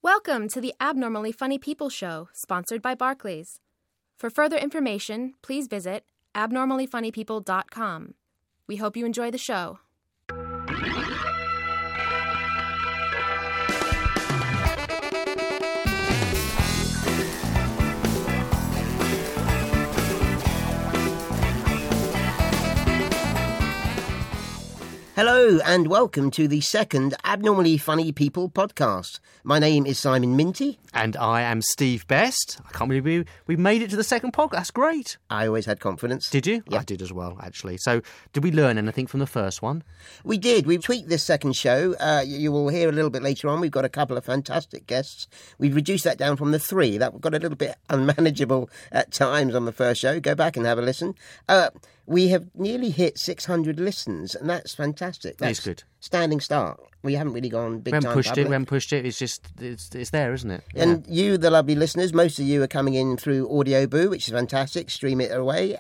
Welcome to the Abnormally Funny People Show, sponsored by Barclays. For further information, please visit abnormallyfunnypeople.com. We hope you enjoy the show. Hello and welcome to the second Abnormally Funny People podcast. My name is Simon Minty. And I am Steve Best. I can't believe we made it to the second podcast. That's great. I always had confidence. Did you? Yep. I did as well, actually. So, did we learn anything from the first one? We did. We've tweaked this second show. You will hear a little bit later on. We've got a couple of fantastic guests. We've reduced that down from the 3. That got a little bit unmanageable at times on the first show. Go back and have a listen. We have nearly hit 600 listens, and that's fantastic. That's good. Standing start. We haven't really gone big time. We haven't pushed it. It's just, it's there, isn't it? Yeah. And you, the lovely listeners, most of you are coming in through Audio Boo, which is fantastic. Stream it away.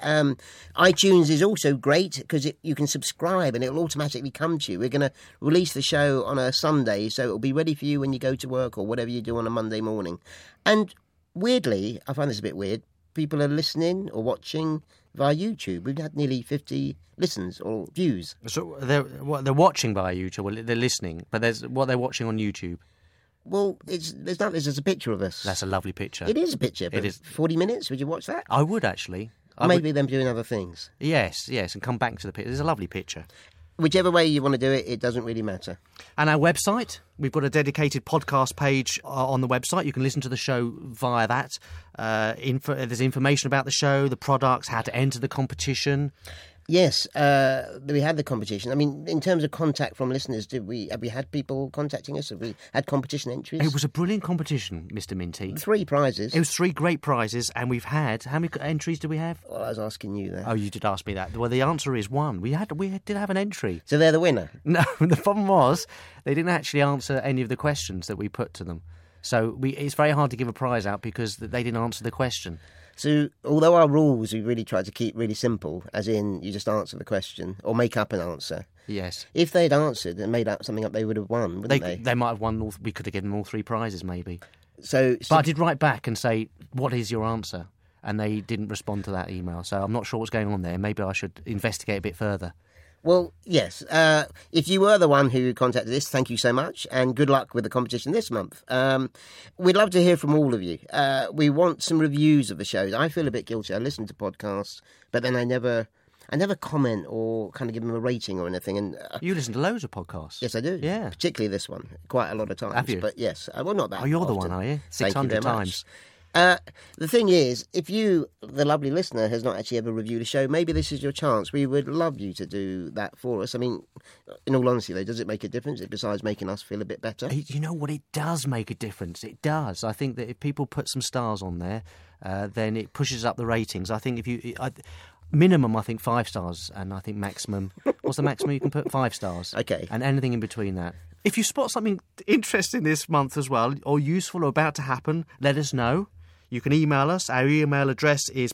iTunes is also great because you can subscribe and it'll automatically come to you. We're going to release the show on a Sunday, so it'll be ready for you when you go to work or whatever you do on a Monday morning. And weirdly, I find this a bit weird, people are listening or watching via YouTube. We've had nearly 50 listens or views. So they're watching via YouTube, well, they're listening, but there's what they're watching on YouTube. Well, there's a picture of us. That's a lovely picture. It is a picture. But it is. 40 minutes, would you watch that? I would, actually. Maybe them doing other things. Yes, and come back to the picture. There's a lovely picture. Whichever way you want to do it, it doesn't really matter. And our website, we've got a dedicated podcast page on the website. You can listen to the show via that. There's information about the show, the products, how to enter the competition. Yes, we had the competition. I mean, in terms of contact from listeners, have we had people contacting us? Have we had competition entries? It was a brilliant competition, Mr. Minty. 3 prizes. It was 3 great prizes, and we've had... How many entries do we have? Well, I was asking you that. Oh, you did ask me that. Well, the answer is 1. We did have an entry. So they're the winner? No, the problem was they didn't actually answer any of the questions that we put to them. So it's very hard to give a prize out because they didn't answer the question. So, although our rules we really tried to keep really simple, as in you just answer the question or make up an answer. Yes. If they'd answered and made up something up, they would have won, wouldn't they? They might have won. We could have given them all 3 prizes, maybe. But I did write back and say, "What is your answer?" And they didn't respond to that email. So I'm not sure what's going on there. Maybe I should investigate a bit further. Well, yes. If you were the one who contacted us, thank you so much, and good luck with the competition this month. We'd love to hear from all of you. We want some reviews of the shows. I feel a bit guilty. I listen to podcasts, but then I never comment or kind of give them a rating or anything. And you listen to loads of podcasts. Yes, I do. Yeah, particularly this one, quite a lot of times. Have you? But yes, well, not that. Oh, you're often. the one, are you? 600 times. The thing is, if you, the lovely listener, has not actually ever reviewed a show, maybe this is your chance. We would love you to do that for us. I mean, in all honesty, though, does it make a difference besides making us feel a bit better? You know what? It does make a difference. It does. I think that if people put some stars on there, then it pushes up the ratings. I think minimum, I think 5 stars, and I think maximum. What's the maximum you can put? 5 stars. Okay. And anything in between that. If you spot something interesting this month as well, or useful or about to happen, let us know. You can email us. Our email address is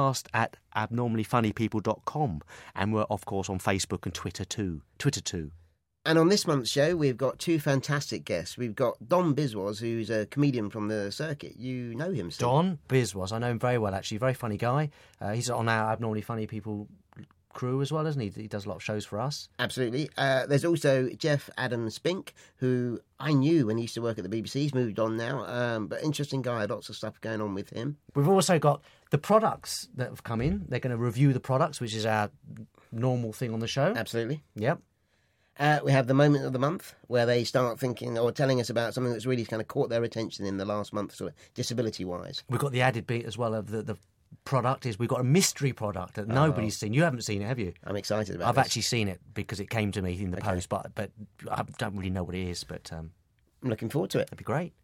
podcast@abnormallyfunnypeople.com. And we're, of course, on Facebook and Twitter too. And on this month's show, we've got 2 fantastic guests. We've got Don Biswas, who's a comedian from the circuit. You know him, Steve. Don Biswas. I know him very well, actually. Very funny guy. He's on our Abnormally Funny People crew as well, isn't he? He does a lot of shows for us. Absolutely. There's also Jeff Adam Spink, who I knew when he used to work at the BBC. He's moved on now, but interesting guy. Lots of stuff going on with him. We've also got the products that have come in. They're going to review the products, which is our normal thing on the show. Absolutely. Yep. We have the moment of the month where they start thinking or telling us about something that's really kind of caught their attention in the last month, sort of disability-wise. We've got the added bit as well of the product is we've got a mystery product that nobody's seen. You haven't seen it, have you? I'm excited about it. I've actually seen it because it came to me in the post, but I don't really know what it is. But I'm looking forward to it. That'd be great.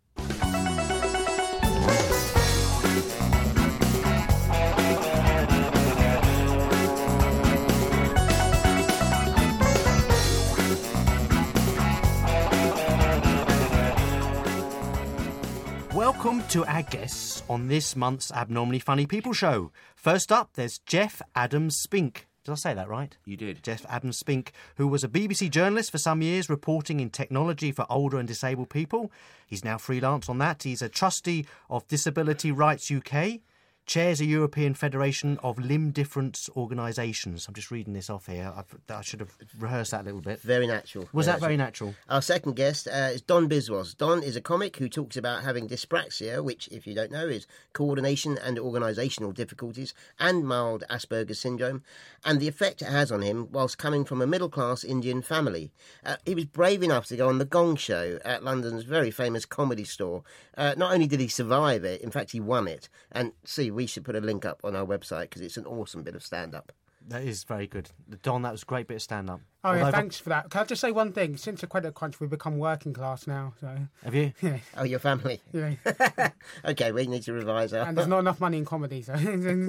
Welcome to our guests on this month's Abnormally Funny People show. First up, there's Jeff Adam Spink. Did I say that right? You did. Jeff Adams-Spink, who was a BBC journalist for some years, reporting in technology for older and disabled people. He's now freelance on that. He's a trustee of Disability Rights UK, chairs a European Federation of Limb Difference Organisations. I'm just reading this off here. I should have rehearsed that a little bit. Very natural. Was that very natural? Our second guest is Don Biswas. Don is a comic who talks about having dyspraxia, which, if you don't know, is coordination and organisational difficulties, and mild Asperger's syndrome, and the effect it has on him whilst coming from a middle-class Indian family. He was brave enough to go on The Gong Show at London's very famous Comedy Store. Not only did he survive it, in fact, he won it. And we should put a link up on our website because it's an awesome bit of stand-up. That is very good. Don, that was a great bit of stand-up. Oh, yeah, thanks for that. Can I just say one thing? Since the credit crunch, we've become working class now. So. Have you? Yeah. Oh, your family? Yeah. Okay, we need to revise our... And there's not enough money in comedy, so...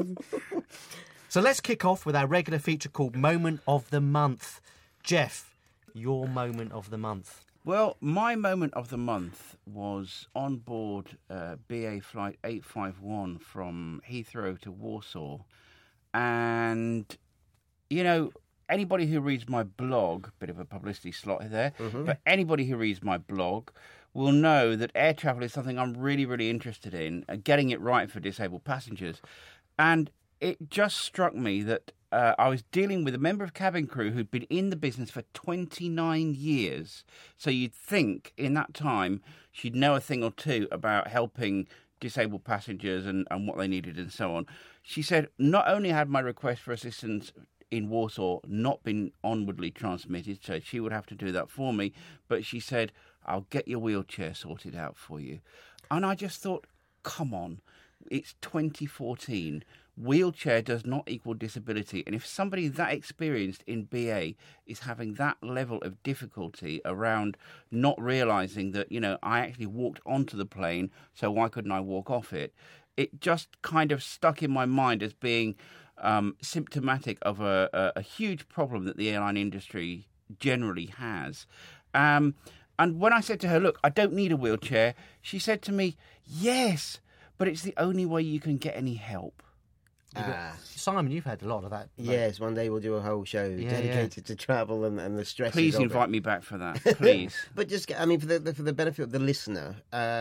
So let's kick off with our regular feature called Moment of the Month. Jeff, your moment of the month. Well, my moment of the month was on board BA Flight 851 from Heathrow to Warsaw. And, you know, anybody who reads my blog, bit of a publicity slot there, but anybody who reads my blog will know that air travel is something I'm really, really interested in, getting it right for disabled passengers. And it just struck me that I was dealing with a member of cabin crew who'd been in the business for 29 years. So you'd think in that time she'd know a thing or two about helping disabled passengers and what they needed and so on. She said not only had my request for assistance in Warsaw not been onwardly transmitted, so she would have to do that for me, but she said, I'll get your wheelchair sorted out for you. And I just thought, come on, it's 2014. Wheelchair does not equal disability. And if somebody that experienced in BA is having that level of difficulty around not realising that, you know, I actually walked onto the plane, so why couldn't I walk off it? It just kind of stuck in my mind as being symptomatic of a huge problem that the airline industry generally has. And when I said to her, look, I don't need a wheelchair, she said to me, yes, but it's the only way you can get any help. Simon, you've had a lot of that. Yes, one day we'll do a whole show dedicated to travel and the stresses. Please of invite me back for that, please. But just, I mean, for the benefit of the listener,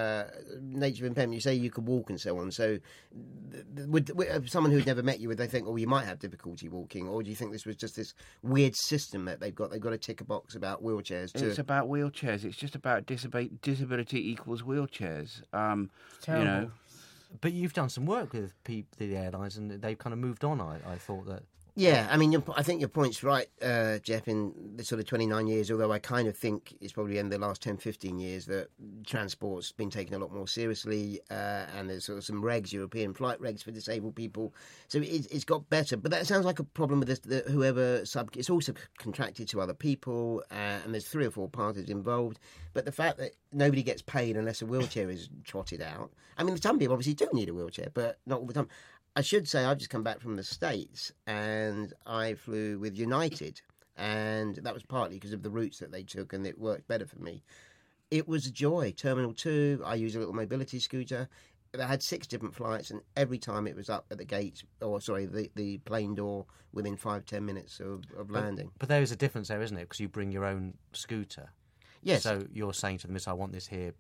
nature of impairment, you say you could walk and so on. So, would someone who'd never met you, would they think, oh, you might have difficulty walking, or do you think this was just this weird system that they've got? They've got to tick a box about wheelchairs too. It's about wheelchairs. It's just about disability equals wheelchairs. Terrible. You know. But you've done some work with the airlines, and they've kind of moved on. I thought that. Yeah, I mean, I think your point's right, Jeff, in the sort of 29 years, although I kind of think it's probably in the last 10, 15 years that transport's been taken a lot more seriously, and there's sort of some regs, European flight regs for disabled people. So it's got better. But that sounds like a problem with it's also contracted to other people, and there's 3 or 4 parties involved. But the fact that nobody gets paid unless a wheelchair is trotted out. I mean, some people obviously do need a wheelchair, but not all the time. I should say I've just come back from the States and I flew with United, and that was partly because of the routes that they took, and it worked better for me. It was a joy. Terminal 2, I use a little mobility scooter. I had 6 different flights, and every time it was up at the gate, the plane door within 5-10 minutes of landing. But there is a difference there, isn't it? Because you bring your own scooter. Yes. So you're saying to them, I want this here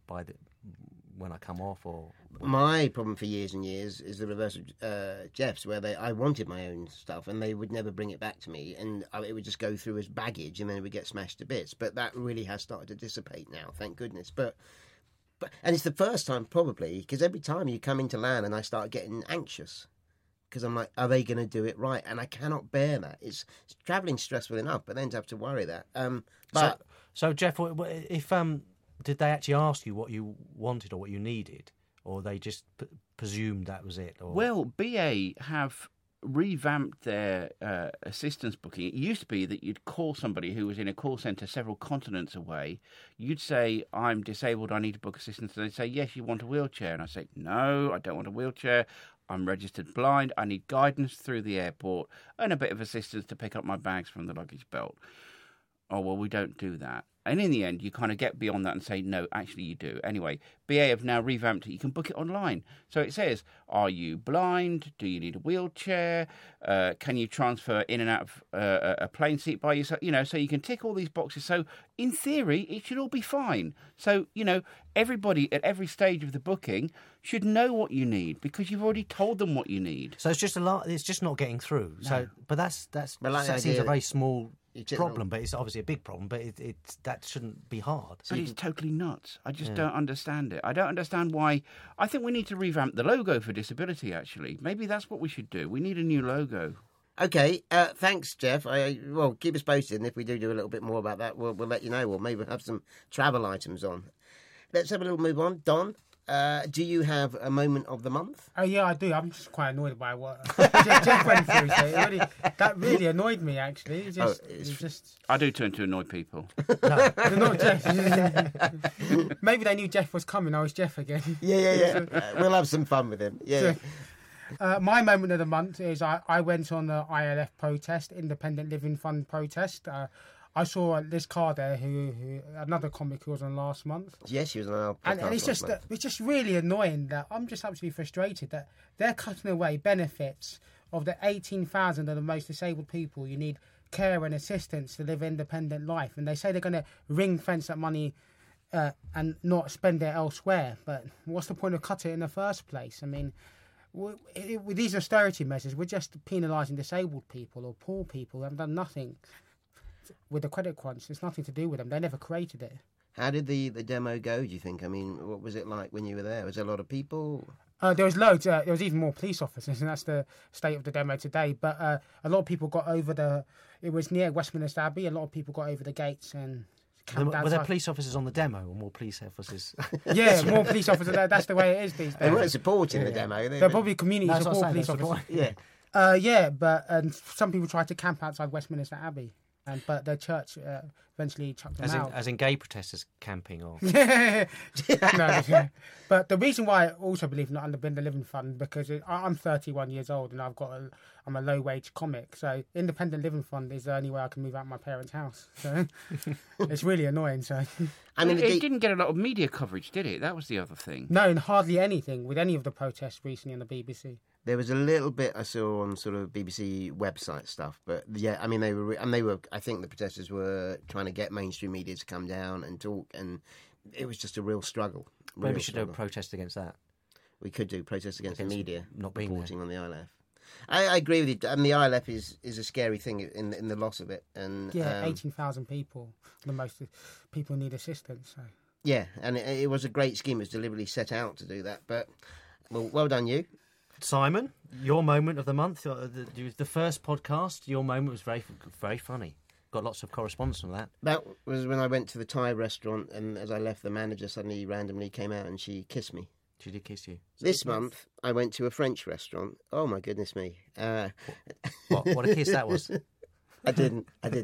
when I come off, or... My problem for years and years is the reverse of Jeff's, where I wanted my own stuff and they would never bring it back to me, and it would just go through as baggage and then it would get smashed to bits. But that really has started to dissipate now, thank goodness. But and it's the first time probably, because every time you come into land and I start getting anxious, because I'm like, are they going to do it right? And I cannot bear that. It's travelling stressful enough, but then to have to worry that. So Jeff, if did they actually ask you what you wanted or what you needed, or they just presumed that was it? Or... Well, BA have revamped their assistance booking. It used to be that you'd call somebody who was in a call centre several continents away. You'd say, I'm disabled, I need to book assistance. And they'd say, yes, you want a wheelchair. And I'd say, no, I don't want a wheelchair. I'm registered blind. I need guidance through the airport and a bit of assistance to pick up my bags from the luggage belt. oh, well, we don't do that. And in the end, you kind of get beyond that and say, no, actually you do. Anyway, BA have now revamped it. You can book it online. So it says, are you blind? Do you need a wheelchair? Can you transfer in and out of a plane seat by yourself? So you can tick all these boxes. So in theory, it should all be fine. So, everybody at every stage of the booking should know what you need because you've already told them what you need. So it's just it's just not getting through. No. So, but that seems a very small problem, but it's obviously a big problem. But that shouldn't be hard. But it's totally nuts. I just don't understand it. I don't understand why. I think we need to revamp the logo for disability. Actually, maybe that's what we should do. We need a new logo. Okay, thanks, Jeff. Well, keep us posted, and if we do a little bit more about that, we'll let you know, or maybe we'll have some travel items on. Let's have a little move on. Don, do you have a moment of the month? Oh, yeah, I do. I'm just quite annoyed by what Jeff went through. So that really annoyed me, actually. It just... I do tend to annoy people. No, not Jeff. Maybe they knew Jeff was coming. I was Jeff again. Yeah. We'll have some fun with him. Yeah. My moment of the month is I went on the ILF protest, Independent Living Fund protest. I saw Liz Carr there, who another comic who was on last month. Yes, she was on our podcast and it's just really annoying that I'm just absolutely frustrated that they're cutting away benefits of the 18,000 of the most disabled people. You need care and assistance to live an independent life, and they say they're going to ring fence that money and not spend it elsewhere. But what's the point of cutting it in the first place? I mean, with these austerity measures, we're just penalising disabled people or poor people who haven't done nothing with the credit crunch. It's nothing to do with them. They never created it. How did the demo go, do you think? I mean, what was it like when you were there? Was there a lot of people? There was loads. There was even more police officers, and that's the state of the demo today. But a lot of people got over it was near Westminster Abbey. A lot of people got over the gates and camped outside. Were there police officers on the demo or more police officers? Yeah, more police officers. That's the way it is these days. They weren't supporting the demo. They're probably community support police officers. Yeah. But some people tried to camp outside Westminster Abbey. But the church eventually chucked them out. As in gay protesters camping or... No. But the reason why I also believe not under the Living Fund, because I'm 31 years old and I'm a low-wage comic. So Independent Living Fund is the only way I can move out of my parents' house. So it's really annoying. So I mean, it didn't get a lot of media coverage, did it? That was the other thing. No, and hardly anything with any of the protests recently on the BBC. There was a little bit I saw on sort of BBC website stuff, but yeah, I mean they were. I think the protesters were trying to get mainstream media to come down and talk, and it was just a real struggle. Maybe we should do a protest against that. We could do protest against the media not being reporting on the ILF. I agree with you. I mean, the ILF is a scary thing in the loss of it, and 18,000 people, the most people need assistance. So. Yeah, and it was a great scheme. It was deliberately set out to do that, but well done you. Simon, your moment of the month, the first podcast, your moment was very, very funny. Got lots of correspondence from that. That was when I went to the Thai restaurant, and as I left, the manager suddenly randomly came out and she kissed me. She did kiss you. This month, I went to a French restaurant. Oh, my goodness me. What a kiss that was. I didn't.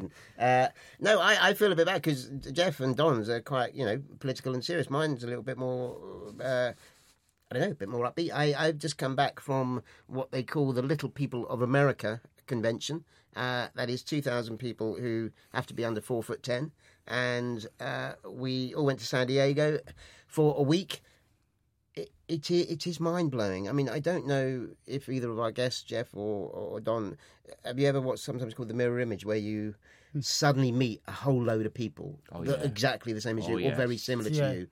No, I feel a bit bad because Jeff and Don's are quite, political and serious. Mine's a little bit more... I don't know, a bit more upbeat. I've just come back from what they call the Little People of America convention. That is 2,000 people who have to be under 4'10", and we all went to San Diego for a week. It is mind blowing. I mean, I don't know if either of our guests, Jeff or Don, have you ever watched sometimes called the mirror image, where you suddenly meet a whole load of people that are exactly the same as you, or very similar to you.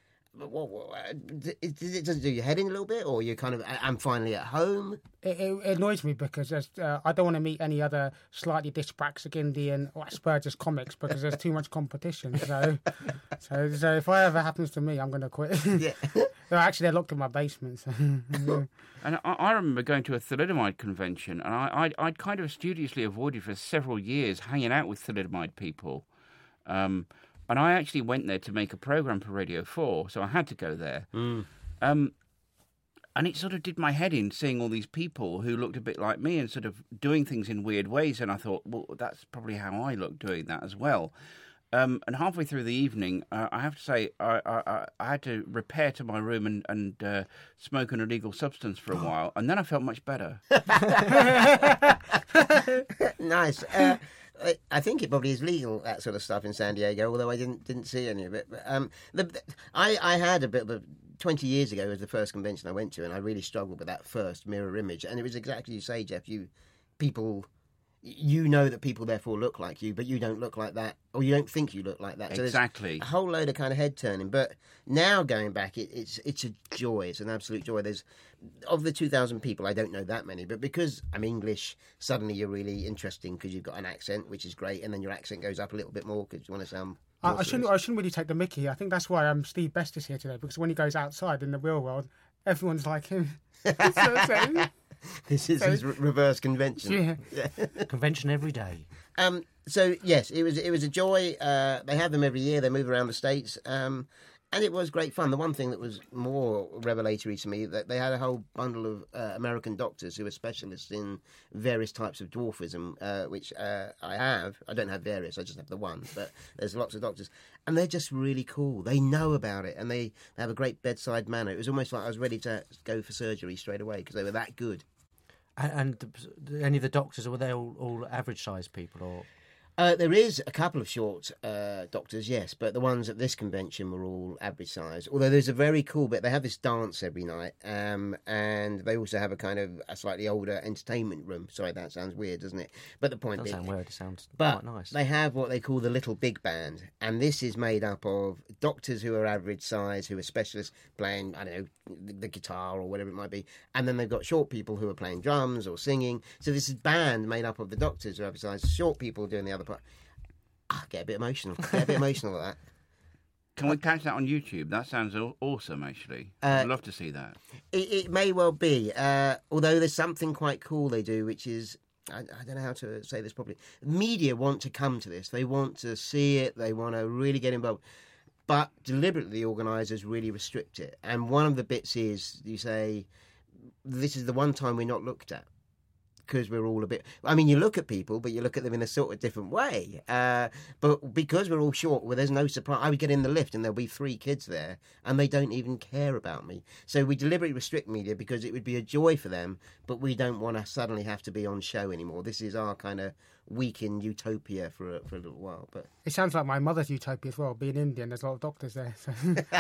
Does it do your head in a little bit, or you kind of, I'm finally at home? It annoys me because I don't want to meet any other slightly dyspraxic Indian or Asperger's comics because there's too much competition. So if it ever happens to me, I'm going to quit. Yeah. Actually, they're locked in my basement. So. And I remember going to a thalidomide convention, and I'd kind of studiously avoided for several years hanging out with thalidomide people. And I actually went there to make a programme for Radio 4, so I had to go there. And it sort of did my head in, seeing all these people who looked a bit like me and sort of doing things in weird ways. And I thought, well, that's probably how I look doing that as well. And halfway through the evening, I have to say, I had to repair to my room and smoke an illegal substance for a while. And then I felt much better. Nice. I think it probably is legal, that sort of stuff in San Diego, although I didn't see any of it. But I had a bit of a... 20 years ago was the first convention I went to, and I really struggled with that first mirror image. And it was exactly as you say, Jeff. You know that people therefore look like you, but you don't look like that, or you don't think you look like that. So Exactly. a whole load of kind of head turning. But now going back, it's a joy. It's an absolute joy. There's, of the 2,000 people, I don't know that many, but because I'm English, suddenly you're really interesting because you've got an accent, which is great, and then your accent goes up a little bit more because you want to sound... I shouldn't really take the mickey. I think that's why Steve Best is here today, because when he goes outside in the real world, everyone's like him. So, this is his reverse convention. yeah. Convention every day. So yes, it was a joy. They have them every year. They move around the States, and it was great fun. The one thing that was more revelatory to me, that they had a whole bundle of American doctors who are specialists in various types of dwarfism, which I have. I don't have various, I just have the one, but there's lots of doctors. And they're just really cool. They know about it, and they have a great bedside manner. It was almost like I was ready to go for surgery straight away because they were that good. And any of the doctors, were they all average-sized people, or...? There is a couple of short doctors, yes, but the ones at this convention were all average size. Although there's a very cool bit. They have this dance every night, and they also have a kind of a slightly older entertainment room. Sorry, that sounds weird, doesn't it? But the point Doesn't is... sound weird, it sounds But quite nice. they have what they call the Little Big Band, and this is made up of doctors who are average size, who are specialists playing, I don't know, the guitar or whatever it might be, and then they've got short people who are playing drums or singing. So this is band made up of the doctors who are average size, short people doing the other part. Get a bit emotional. Get a bit emotional at that. Can we catch that on YouTube? That sounds awesome, actually. I'd love to see that. It may well be, although there's something quite cool they do, which is, I don't know how to say this properly. Media want to come to this. They want to see it. They want to really get involved. But deliberately, the organisers really restrict it. And one of the bits is, you say, this is the one time we're not looked at. Because we're all a bit... I mean, you look at people, but you look at them in a sort of different way. But because we're all short, well, there's no surprise. I would get in the lift and there'll be 3 kids there, and they don't even care about me. So we deliberately restrict media because it would be a joy for them, but we don't want to suddenly have to be on show anymore. This is our kind of week in utopia for a little while. But It sounds like my mother's utopia as well. Being Indian, there's a lot of doctors there. So.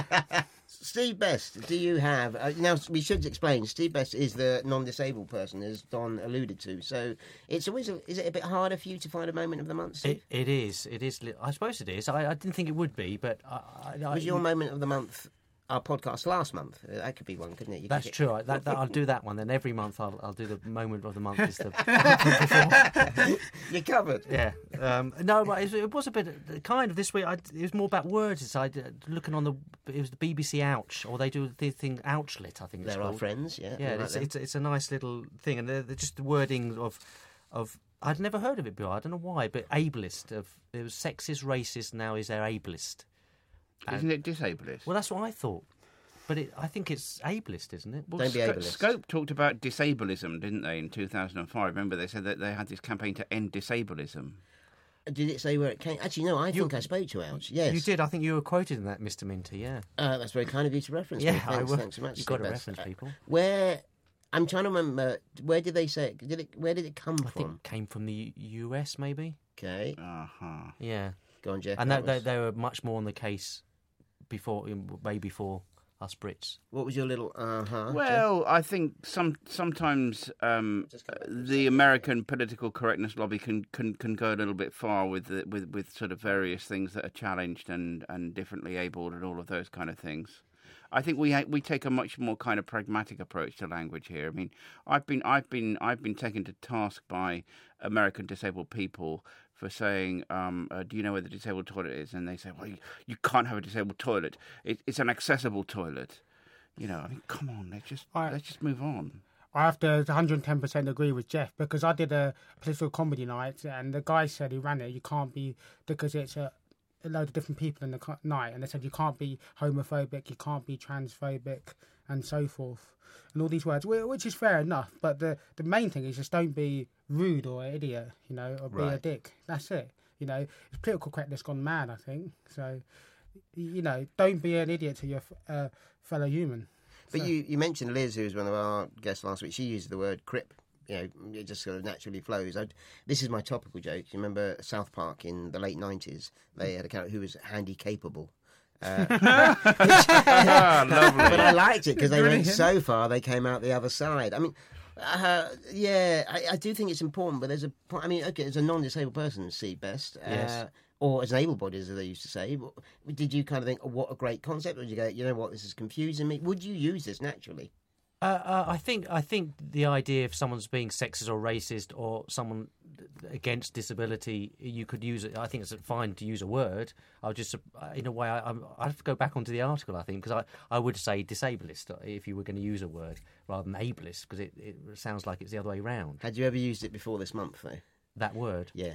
Steve Best, do you have... now, we should explain, Steve Best is the non-disabled person, as Don alluded to. So it's always... is it a bit harder for you to find a moment of the month, Steve? It is. I suppose it is. I didn't think it would be, but... Was your moment of the month our podcast last month? That could be one, couldn't it? That's true. I'll do that one. Then every month I'll do the moment of the month. Is the You're covered. Yeah. No, but it was a bit kind of this week. It was more about words. It's looking on it was the BBC Ouch, or they do the thing Ouchlit, I think it's They're called. our friends, yeah. Yeah, we like them. it's a nice little thing, and they're just the wording of I'd never heard of it before. I don't know why, but ableist. It was sexist, racist. Now is there ableist? Isn't it disableist? Well, that's what I thought. But I think it's ableist, isn't it? Well, Don't be ableist. Scope talked about disableism, didn't they, in 2005? Remember, they said that they had this campaign to end disableism. Did it say where it came? Actually, no, I think I spoke to Ouch. Yes. You did. I think you were quoted in that, Mr. Minter, yeah. That's very kind of you to reference me. Yeah, Thanks so much. You've got to Steve Best. reference people. Where... I'm trying to remember, where did they say it? Where did it come I think it came from the US, maybe. Okay. Uh-huh. Yeah. Go on, Jeff. And that was- they were much more on the case way before us Brits. What was your little Jeff? Well, I think sometimes the American political correctness lobby can go a little bit far with sort of various things that are challenged and differently abled and all of those kind of things. I think we take a much more kind of pragmatic approach to language here. I mean, I've been taken to task by American disabled people for saying, "Do you know where the disabled toilet is?" And they say, "Well, you can't have a disabled toilet. It's an accessible toilet." You know, I mean, come on, let's just move on. I have to 110% agree with Jeff, because I did a political comedy night, and the guy said, who ran it, you can't be, because it's a load of different people in the night, and they said you can't be homophobic, you can't be transphobic, and so forth, and all these words, which is fair enough. But the main thing is just don't be rude or an idiot, you know, or be a dick. That's it. You know, it's political correctness gone mad, I think. So, you know, don't be an idiot to your fellow human. But you mentioned Liz, who was one of our guests last week. She used the word crip it just sort of naturally flows. This is my topical joke. You remember South Park in the late 90s? They had a character who was handy capable. Lovely. But I liked it because they went so far they came out the other side. I mean, I do think it's important, but there's a point. I mean, okay, as a non-disabled person, see best, Yes. or as an able-bodied, as they used to say. Did you kind of think, oh, what a great concept? Or did you go, you know what, this is confusing me? Would you use this naturally? I think the idea if someone's being sexist or racist or someone against disability, you could use it. I think it's fine to use a word. I'll just, in a way, I have to go back onto the article, I think, because I would say disableist if you were going to use a word rather than ableist, because it sounds like it's the other way round. Had you ever used it before this month, though? That word? Yeah.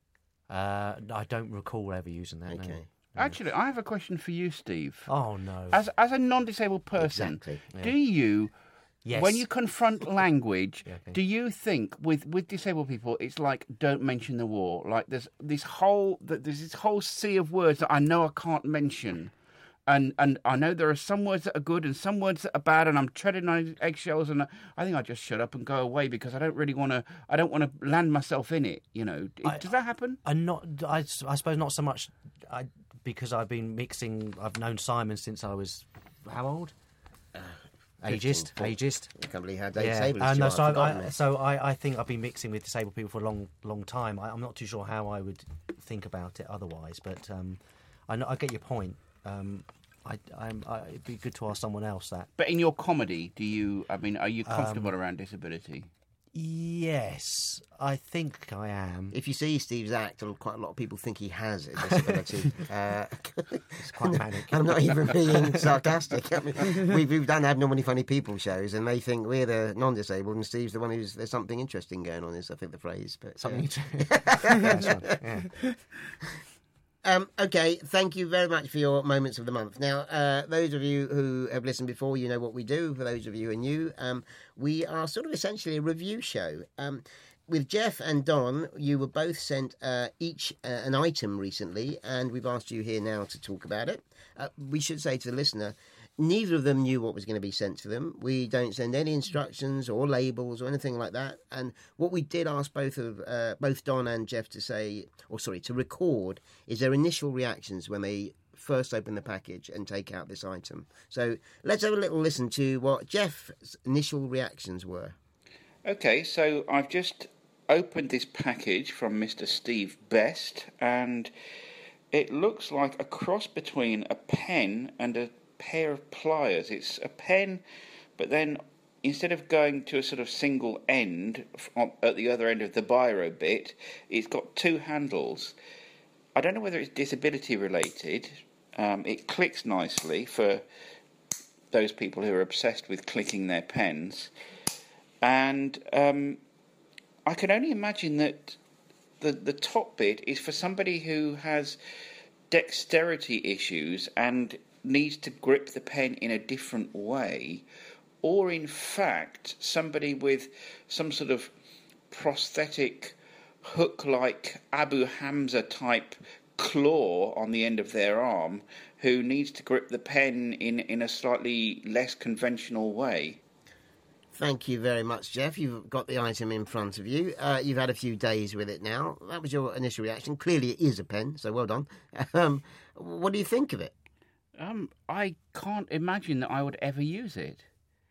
I don't recall ever using that. Okay. No. Actually, I have a question for you, Steve. Oh, no. As a non-disabled person, Exactly. do you... Yes. When you confront language, Yeah, okay. do you think with disabled people it's like don't mention the war? Like there's this whole sea of words that I know I can't mention, and I know there are some words that are good and some words that are bad, and I'm treading on eggshells, and I think I just shut up and go away because I don't want to land myself in it. Does that happen? I suppose not so much. Because I've been mixing. I've known Simon since I was how old? Ageist. I can't believe how disabled you are. So I think I've been mixing with disabled people for a long time. I'm not too sure how I would think about it otherwise, but I get your point. It'd be good to ask someone else that. But in your comedy, are you comfortable around disability? Yes, I think I am. If you see Steve's act, quite a lot of people think he has a disability. It's quite manic. I'm not even being sarcastic. I mean, we've done Abnormally Funny People shows, and they think we're the non-disabled, and Steve's the one there's something interesting going on, is I think the phrase. But Something. That's right. Yeah. Okay, thank you very much for your moments of the month. Now, those of you who have listened before, you know what we do. For those of you who are new, we are sort of essentially a review show. With Jeff and Don, you were both sent each an item recently, and we've asked you here now to talk about it. We should say to the listener, neither of them knew what was going to be sent to them. We don't send any instructions or labels or anything like that. And what we did ask both Don and Jeff to record is their initial reactions when they first open the package and take out this item. So let's have a little listen to what Jeff's initial reactions were. Okay, so I've just opened this package from Mr. Steve Best, and it looks like a cross between a pen and a pair of pliers. It's a pen, but then instead of going to a sort of single end at the other end of the biro bit, it's got two handles. I don't know whether it's disability related. It clicks nicely for those people who are obsessed with clicking their pens, and I can only imagine that the top bit is for somebody who has dexterity issues and needs to grip the pen in a different way, or in fact somebody with some sort of prosthetic hook-like Abu Hamza type claw on the end of their arm who needs to grip the pen in a slightly less conventional way. Thank you very much, Jeff. You've got the item in front of you. You've had a few days with it now. That was your initial reaction. Clearly it is a pen, so well done. What do you think of it? I can't imagine that I would ever use it.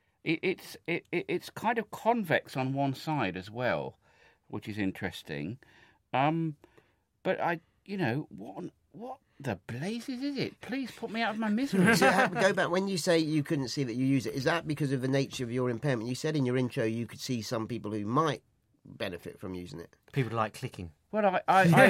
It's kind of convex on one side as well, which is interesting. But what the blazes is it? Please put me out of my misery. So, go back. When you say you couldn't see that you use it, is that because of the nature of your impairment? You said in your intro you could see some people who might benefit from using it. People like clicking. Well,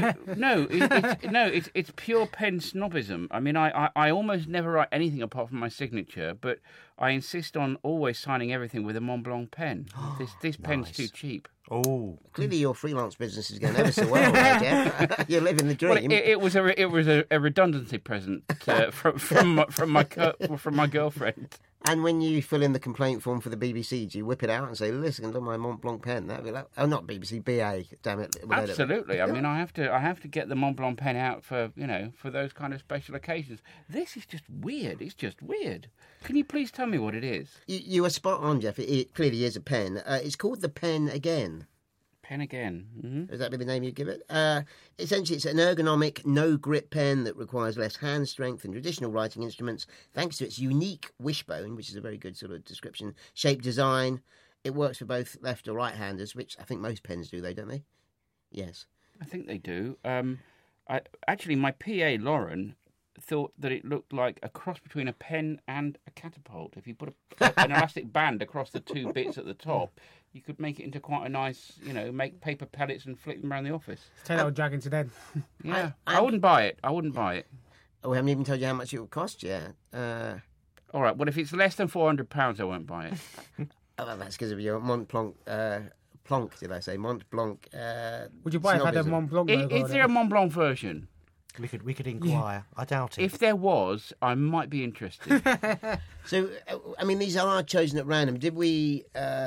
it's pure pen snobism. I mean, I almost never write anything apart from my signature, but I insist on always signing everything with a Mont Blanc pen. This pen's too cheap. Oh, clearly your freelance business is going ever so well, right, Jeff? You're living the dream. Well, it was a redundancy present from my girlfriend. And when you fill in the complaint form for the BBC, do you whip it out and say, "Listen to my Mont Blanc pen"? That'd be like, oh, not BBC, BA. Damn it! Absolutely. I mean, I have to get the Mont Blanc pen out for for those kind of special occasions. This is just weird. It's just weird. Can you please tell me what it is? You are spot on, Jeff. It clearly is a pen. It's called the Pen Again. Pen Again. Mm-hmm. Would that be the name you give it? Essentially, it's an ergonomic, no-grip pen that requires less hand strength than traditional writing instruments, thanks to its unique wishbone, which is a very good sort of description, shape design. It works for both left or right-handers, which I think most pens do, though, don't they? Yes. I think they do. Actually, my PA, Lauren, thought that it looked like a cross between a pen and a catapult. If you put an elastic band across the two bits at the top, you could make it into quite a nice, make paper pellets and flick them around the office. Tail dragon to den. Yeah, I wouldn't buy it. I wouldn't buy it. Oh, we haven't even told you how much it will cost yet. All right, well, if it's less than £400, I won't buy it. Oh, well, that's because of your Mont Blanc, did I say? Mont Blanc. Would you buy it if it had a Mont Blanc logo Is there a Mont Blanc version? We could inquire. I doubt it. If there was, I might be interested. So, I mean, these are chosen at random. Did we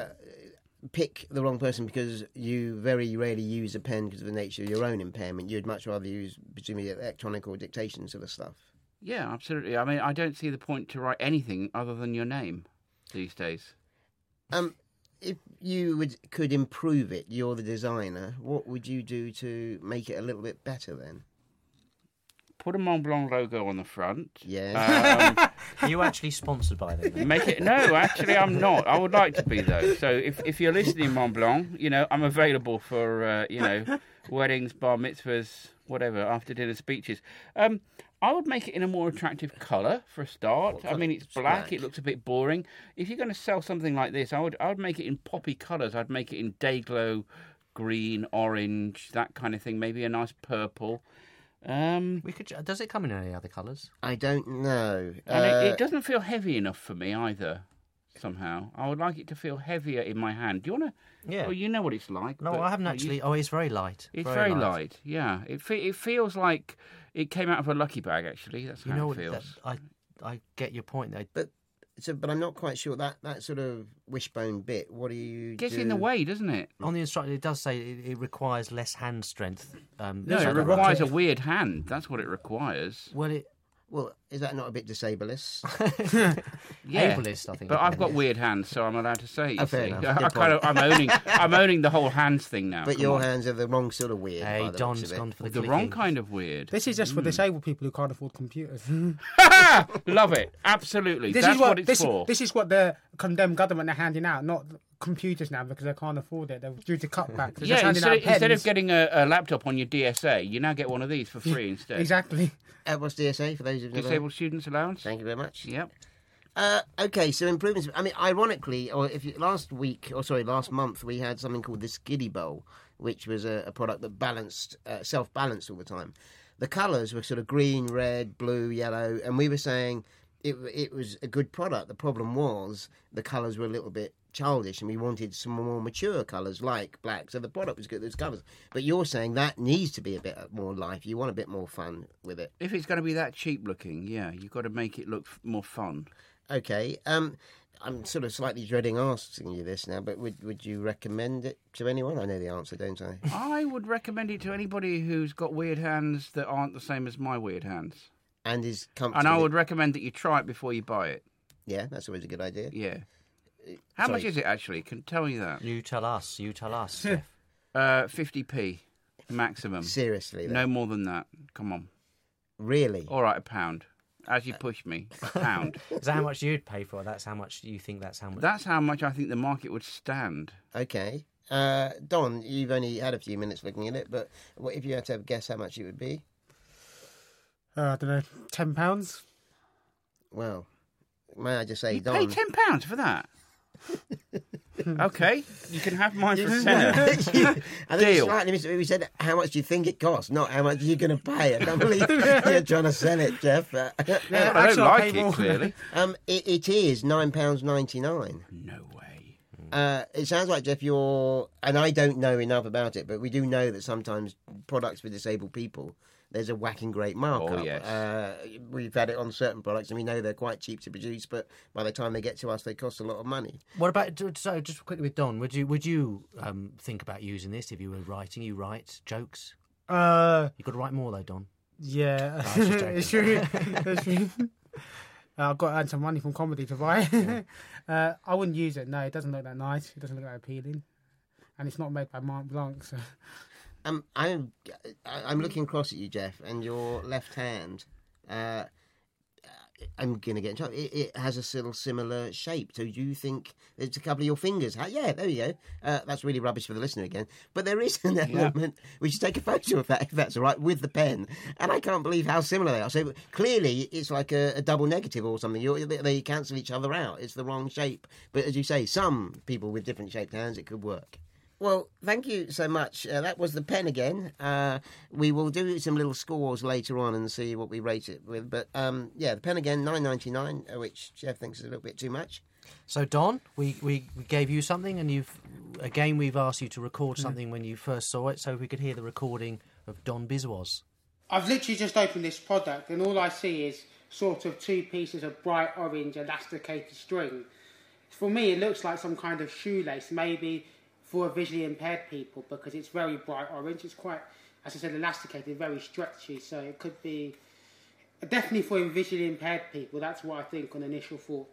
pick the wrong person because you very rarely use a pen because of the nature of your own impairment? You'd much rather use, presumably, electronic or dictation sort of stuff. Yeah, absolutely. I mean, I don't see the point to write anything other than your name these days. If you could improve it, you're the designer, what would you do to make it a little bit better then? Put a Mont Blanc logo on the front. Yeah. Are you actually sponsored by them? No, actually I'm not. I would like to be though. So if you're listening, Mont Blanc, I'm available for weddings, bar mitzvahs, whatever, after dinner speeches. I would make it in a more attractive colour for a start. I mean, it's black. It looks a bit boring. If you're going to sell something like this, I would make it in poppy colours. I'd make it in day glow, green, orange, that kind of thing. Maybe a nice purple. Does it come in any other colours? I don't know. And it doesn't feel heavy enough for me either. Somehow, I would like it to feel heavier in my hand. Do you want to? Yeah. Well, you know what it's like. No, I haven't actually. Oh, it's very light. It's very light. Yeah, it feels like it came out of a lucky bag. Actually, that's how it feels. I get your point there, but I'm not quite sure that sort of wishbone bit. What do you? Gets in the way, doesn't it? On the instruction, it does say it requires less hand strength. No, it requires a weird hand. That's what it requires. Well, is that not a bit disableist? Yeah, ableist, I think. But I've got weird hands, so I'm allowed to say. Fair enough. I'm owning the whole hands thing now. But your hands are the wrong sort of weird. Hey, Don's gone for the wrong kind of weird. This is just for disabled people who can't afford computers. Love it, absolutely. That's what it's for. This is what the condemned government are handing out, not computers now because they can't afford it. They're due to cutbacks. Yeah, instead of getting a laptop on your DSA, you now get one of these for free instead. Exactly. What's DSA for those who've never... Disabled Students Allowance. Thank you very much. Yep. Okay, so improvements. I mean, ironically, last month, we had something called the Skiddy Bowl, which was a product that self-balanced all the time. The colours were sort of green, red, blue, yellow, and we were saying it was a good product. The problem was the colours were a little bit childish and we wanted some more mature colours like black, so the product was good, those colours. But you're saying that needs to be a bit more life. You want a bit more fun with it. If it's going to be that cheap looking, yeah, you've got to make it look more fun. Okay, I'm sort of slightly dreading asking you this now, but would you recommend it to anyone? I know the answer, don't I? I would recommend it to anybody who's got weird hands that aren't the same as my weird hands. And is comfortable. And I would recommend that you try it before you buy it. Yeah, that's always a good idea. Yeah. How much is it actually? Can tell me that. You tell us, Jeff. 50p maximum. Seriously, though? No more than that. Come on. Really? All right, £1. As you push me, £1. Is that how much you'd pay for it? That's how much you think that's how much? That's how much I think the market would stand. Okay. Don, you've only had a few minutes looking at it, but what if you had to guess how much it would be? I don't know, £10? Well, may I just say, You Don... pay £10 for that? Okay, you can have mine for a tenner. I think Deal. we said, how much do you think it costs? Not how much you're going to pay. I can't believe you're trying to sell it, Jeff. I don't like it, clearly. It is £9.99. No way. It sounds like, Jeff, and I don't know enough about it, but we do know that sometimes products for disabled people, there's a whacking great markup. Oh, yes. We've had it on certain products, and we know they're quite cheap to produce, but by the time they get to us, they cost a lot of money. What about, so just quickly with Don, would you think about using this if you were writing? You write jokes? You've got to write more though, Don. Yeah, No, I was just joking. it's true. It's true. I've got to earn some money from comedy to buy it. I wouldn't use it. No, it doesn't look that nice. It doesn't look that appealing, and it's not made by Mont Blanc. So. I'm looking across at you, Jeff, and your left hand. I'm going to get in trouble. It has a sort of similar shape. So do you think it's a couple of your fingers? Yeah, there you go. That's really rubbish for the listener again. But there is an element. We should take a photo of that, if that's all right, with the pen. And I can't believe how similar they are. So clearly it's like a double negative or something. They cancel each other out. It's the wrong shape. But as you say, some people with different shaped hands, it could work. Well, thank you so much. That was the pen again. We will do some little scores later on and see what we rate it with. But the pen again, $9.99, which Jeff thinks is a little bit too much. So Don, we gave you something, and we've asked you to record something when you first saw it, so we could hear the recording of Don Biswas. I've literally just opened this product, and all I see is sort of two pieces of bright orange elasticated string. For me, it looks like some kind of shoelace, maybe for visually impaired people, because it's very bright orange. It's quite, as I said, elasticated, very stretchy, so it could be definitely for visually impaired people. That's what I think on initial thought.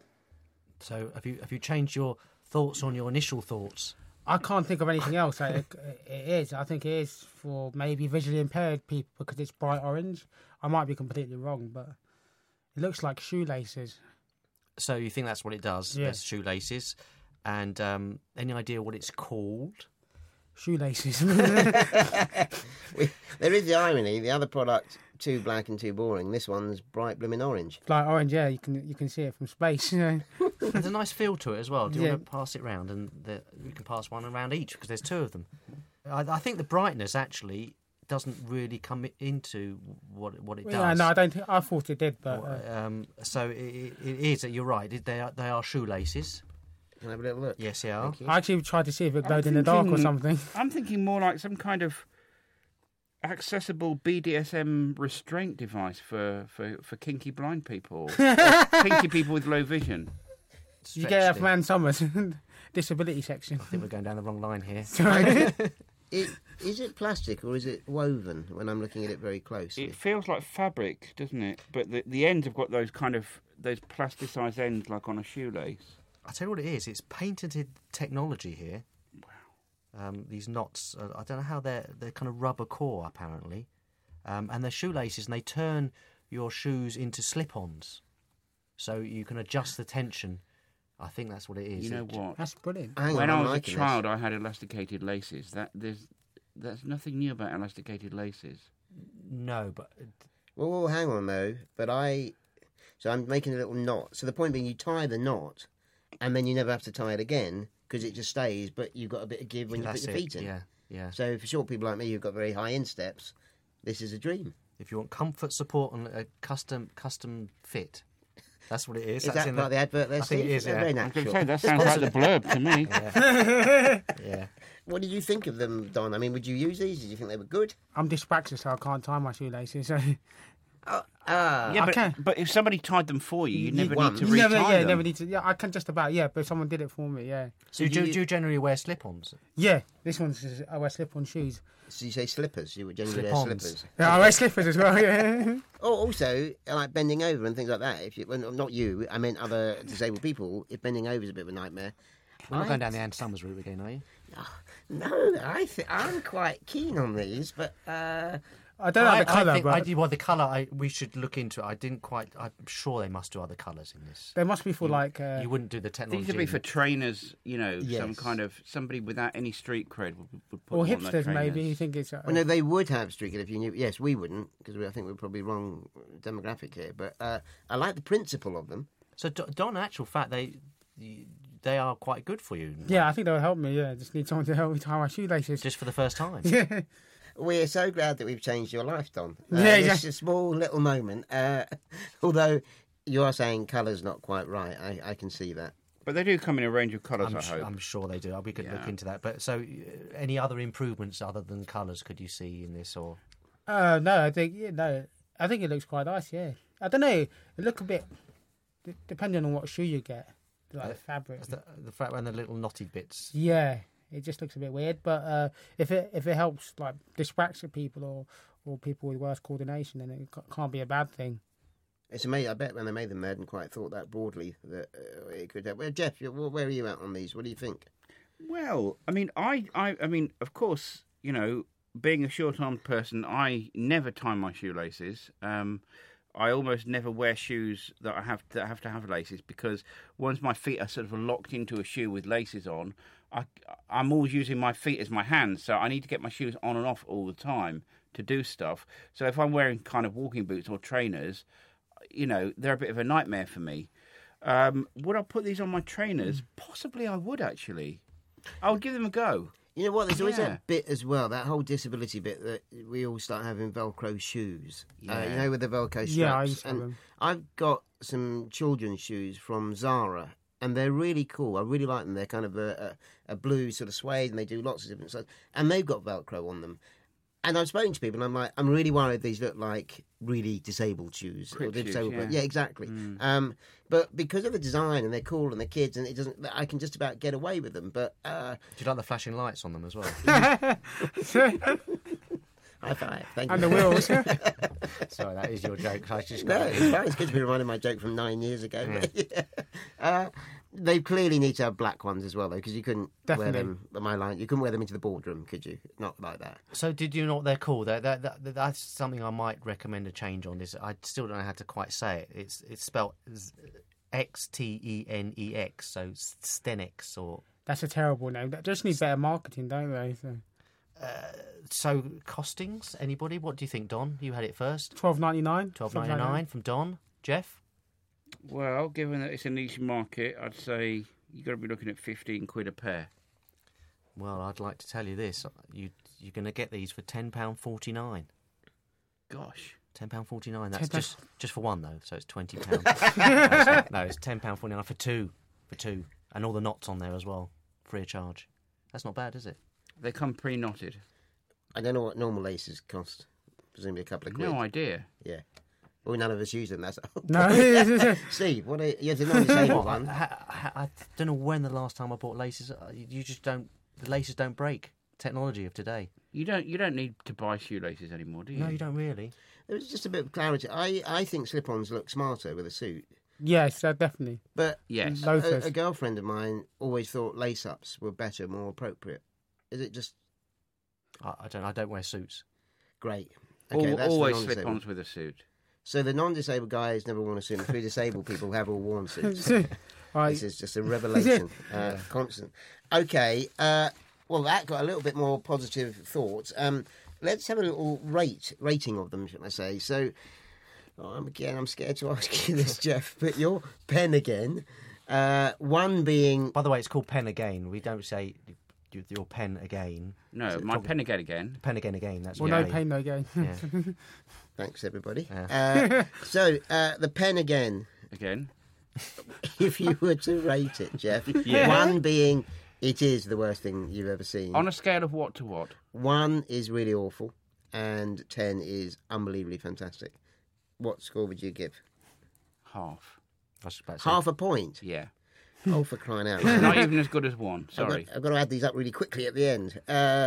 So have you changed your thoughts on your initial thoughts? I can't think of anything else. It is. I think it is for maybe visually impaired people because it's bright orange. I might be completely wrong, but it looks like shoelaces. So you think that's what it does? Yeah. There's shoelaces. And any idea what it's called? Shoelaces. There is the irony. The other product, too black and too boring. This one's bright blooming orange. Bright orange, yeah. You can see it from space. There's a nice feel to it as well. Do you Yeah. want to pass it round? And you can pass one around each because there's two of them. I think the brightness actually doesn't really come into what it does. Yeah, no, I don't think. I thought it did, but so it is. You're right. They are shoelaces. Can I have a little look? Yes, they are. I actually tried to see if it glowed in the dark or something. I'm thinking more like some kind of accessible BDSM restraint device for kinky blind people, or kinky people with low vision. You get that from Ann Summers, disability section. I think we're going down the wrong line here. Is it plastic or is it woven when I'm looking at it very closely? It feels like fabric, doesn't it? But the ends have got those plasticized ends like on a shoelace. I'll tell you what it is. It's patented technology here. Wow. These knots, I don't know how they're kind of rubber core, apparently. And they're shoelaces, and they turn your shoes into slip-ons. So you can adjust the tension. I think that's what it is. You know what? That's brilliant. When I was a child, I had elasticated laces. There's nothing new about elasticated laces. No, but... Well, hang on, though. So I'm making a little knot. So the point being, you tie the knot, and then you never have to tie it again, because it just stays, but you've got a bit of give when you put your feet in. Yeah. So for short people like me who've got very high insteps, this is a dream. If you want comfort, support, and a custom fit, that's what it is. Is that part of the advert there, I think Steve? it is, yeah. Very I was going natural. to say, that sounds like the blurb to me. Yeah. What did you think of them, Don? I mean, would you use these? Did you think they were good? I'm dyspraxic, so I can't tie my shoelaces. So Yeah, but if somebody tied them for you, you never won. need to you retie never, them. never need to. Yeah, I can just about. Yeah, but if someone did it for me, yeah. So do you generally wear slip-ons? Yeah, this one's I wear slip-on shoes. So you say slippers? You would generally wear Slip-ons. slippers. Yeah, I wear slippers as well. Yeah. Oh, also, like bending over and things like that. If you, well, not you, I meant other disabled people. If bending over is a bit of a nightmare. We're not going down the Ann Summers route again, are you? No, I'm quite keen on these, but I don't know the colour, but the colour, we should look into it. I'm sure they must do other colours in this. they must be for like. You wouldn't do the technology. These would be for trainers, some Yes. kind of somebody without any street cred would put or them on their hipsters, maybe. trainers. You think it's. well, no, they would have streak it if you knew. Yes, we wouldn't, because I think we're probably wrong demographic here. But I like the principle of them. So, Don, in actual fact, they are quite good for you. Yeah, I think that would help me. Yeah, just need someone to help me tie my shoelaces. Just for the first time. Yeah. We're so glad that we've changed your life, Don. Yeah, It's a small little moment. Although you are saying colour's not quite right, I can see that. But they do come in a range of colours, I hope. I'm sure they do. We could look Yeah. into that. But so, any other improvements other than colours could you see in this? Or No, I think I think it looks quite nice. Yeah, I don't know. It look a bit depending on what shoe you get, like fabric. The fact when the little knotted bits. Yeah, it just looks a bit weird. But if it helps like dyspraxic people or people with worse coordination, then it can't be a bad thing. It's amazing. I bet when they made them, they hadn't quite thought that broadly that it could help. Well, Jeff, where are you at on these? What do you think? Well, I mean, I mean, of course, you know, being a short-armed person, I never tie my shoelaces. I almost never wear shoes that have to have laces, because once my feet are sort of locked into a shoe with laces on, I'm always using my feet as my hands, so I need to get my shoes on and off all the time to do stuff. So if I'm wearing kind of walking boots or trainers, you know, they're a bit of a nightmare for me. Would I put these on my trainers? Possibly I would, actually. I would give them a go. You know what? There's always that bit as well, that whole disability bit that we all start having Velcro shoes. You know, with the Velcro straps. Yeah, I used to have and them. I've got some children's shoes from Zara, and they're really cool. I really like them. They're kind of a blue sort of suede, and they do lots of different stuff. And they've got Velcro on them. And I've spoken to people, and I'm like, I'm really worried these look like really disabled shoes. Crip shoes, yeah, exactly. But because of the design, and they're cool, and they're kids, and it doesn't, I can just about get away with them. But Do you like the flashing lights on them as well? high five, thank you. And the wheels. Sorry, that is your joke. I just No, got it's fine. It's good to be reminded of my joke from 9 years ago. They clearly need to have black ones as well, though, because you couldn't wear them. You couldn't wear them into the boardroom, could you? Not like that. So, did you know what they're called? That's something I might recommend a change on. Is I still don't know how to quite say it. It's spelled Xtenex, so Stenex or. That's a terrible name. That just needs better marketing, don't they? So costings. Anybody? What do you think, Don? You had it first. $12.99. $12.99 from Don. Jeff. Well, given that it's a niche market, I'd say you've got to be looking at 15 quid a pair. Well, I'd like to tell you this: you're going to get these for £10.49. Gosh, £10.49. That's just for one though, so it's £20. No, it's £10.49 for two, and all the knots on there as well, free of charge. That's not bad, is it? they come pre-knotted. I don't know what normal laces cost. Presumably a couple of quid. No idea. Yeah. Well, none of us use them. That's No. Steve, what are you have the non-disabled one? I don't know when the last time I bought laces. You just don't. The laces don't break. Technology of today. You don't need to buy shoelaces anymore, do you? No, you don't really. There's just a bit of clarity. I think slip-ons look smarter with a suit. Yes, definitely. But Yes. a girlfriend of mine always thought lace-ups were better, more appropriate. Is it just I don't wear suits. great? Okay, that's Always the non-disabled. slip-ons with a suit. So the non-disabled guys never worn a suit. The three disabled people have all worn suits. Right. This is just a revelation. Constant. Okay. Well, that got a little bit more positive thoughts. Let's have a little rating of them, should I say? So, I'm scared to ask you this, Jeff, but your pen again. One being... By the way, it's called Pen Again. We don't say your pen again. No, my pen again. Pen again. That's Well, what no I- pain, no gain. Yeah. Thanks, everybody. Yeah. So, the pen again, Again. if you were to rate it, Jeff, Yeah. one being it is the worst thing you've ever seen. On a scale of what to what? 1 is really awful, and 10 is unbelievably fantastic. What score would you give? Half. I was about to say- Half a point? Yeah. Oh, for crying out loud. Not even as good as one. Sorry. I've got to add these up really quickly at the end.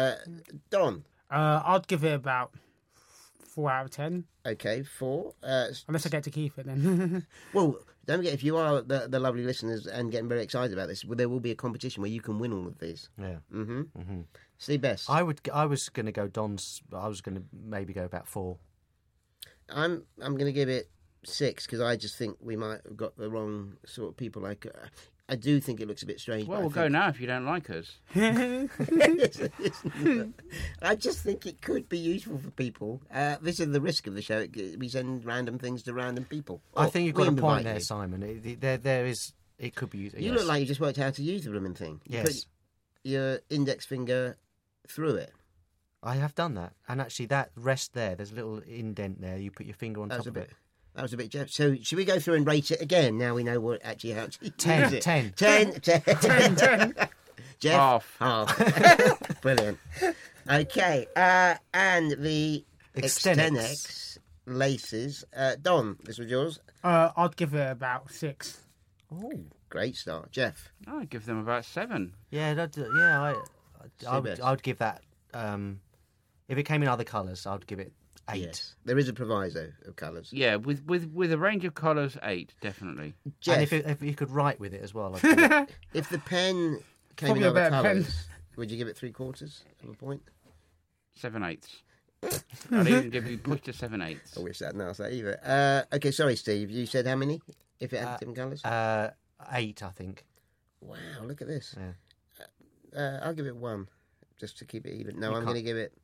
Don, I'd give it about 4 out of 10. okay, 4. Unless I get to keep it then. Well, don't forget, if you are the lovely listeners and getting very excited about this, there will be a competition where you can win all of these. Yeah. Steve Best. I was going to go Don's. I was going to maybe go about 4. I'm going to give it 6 because I just think we might have got the wrong sort of people. Like, I do think it looks a bit strange. Well, but I we'll go think- now if you don't like us. I just think it could be useful for people. This is the risk of the show. We send random things to random people. I Or think you've we got a point invite there, you. Simon. There is. It could be used. You look like you just worked out how to use the blooming thing. You Yes. put your index finger through it. I have done that, and actually, that rest there. There's a little indent there. You put your finger on That top was a of bit. it. That was a bit, Jeff. So, should we go through and rate it again? Now we know what actually how to use 10, it. 10. 10. Jeff? Half. Brilliant. Okay. And the Xtenex laces. Don, this was yours. I'd give it about 6. Oh, great start. Jeff? I'd give them about 7. Yeah, I would give that. If it came in other colours, I'd give it 8. Yes. There is a proviso of colours. Yeah, with a range of colours, 8 definitely. Jeff, And if you could write with it as well, I'd give it. if the pen came Probably in a other better pen. colours, would you give it 3/4 of a point? 7/8. I'd even give you push to 7/8. I wish that announced that either. Okay, sorry, Steve. You said how many? If it had different colours? 8, I think. Wow, look at this. Yeah. I'll give it 1, just to keep it even. No, You I'm can't- going to give it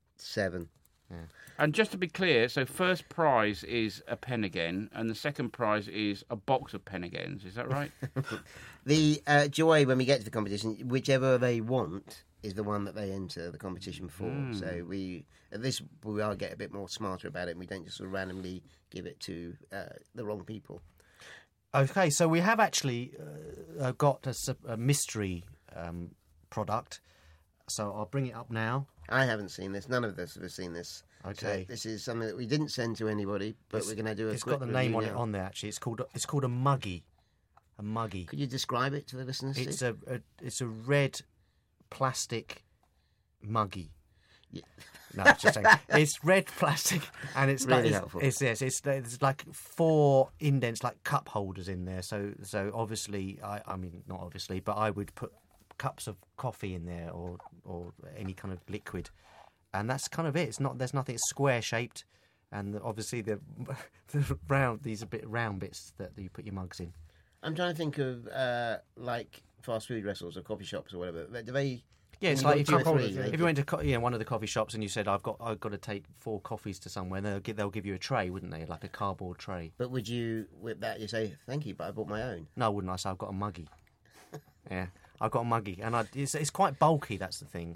7. And just to be clear, so first prize is a pen again, and the second prize is a box of pen agains. Is that right? The joy when we get to the competition, whichever they want is the one that they enter the competition for. So we are get a bit more smarter about it, and we don't just sort of randomly give it to the wrong people. Okay, so we have actually got a mystery product. So I'll bring it up now. I haven't seen this. None of us have seen this. Okay. So this is something that we didn't send to anybody, but we're going to do a It's quick got the name review on it now. on there. Actually, it's called a muggy. A muggy. Could you describe it to the listeners? It's Steve? it's a red plastic muggy. Yeah. No, I'm just saying it's red plastic and it's Really like, helpful. It's like 4 indents, like cup holders in there. So obviously, I mean not obviously, but I would put cups of coffee in there or any kind of liquid, and that's kind of it. There's nothing. It's square shaped, and obviously the these are round bits that you put your mugs in. I'm trying to think of like fast food restaurants or coffee shops or whatever. Do they? Yeah, it's when like you've got 2 or 3, if you went to one of the coffee shops and you said I've got to take 4 coffees to somewhere, they'll give you a tray, wouldn't they? Like a cardboard tray. But would you, with that, you say thank you, but I bought my own. No, wouldn't I? So I've got a muggy. Yeah, I've got a muggy, and it's quite bulky. That's the thing.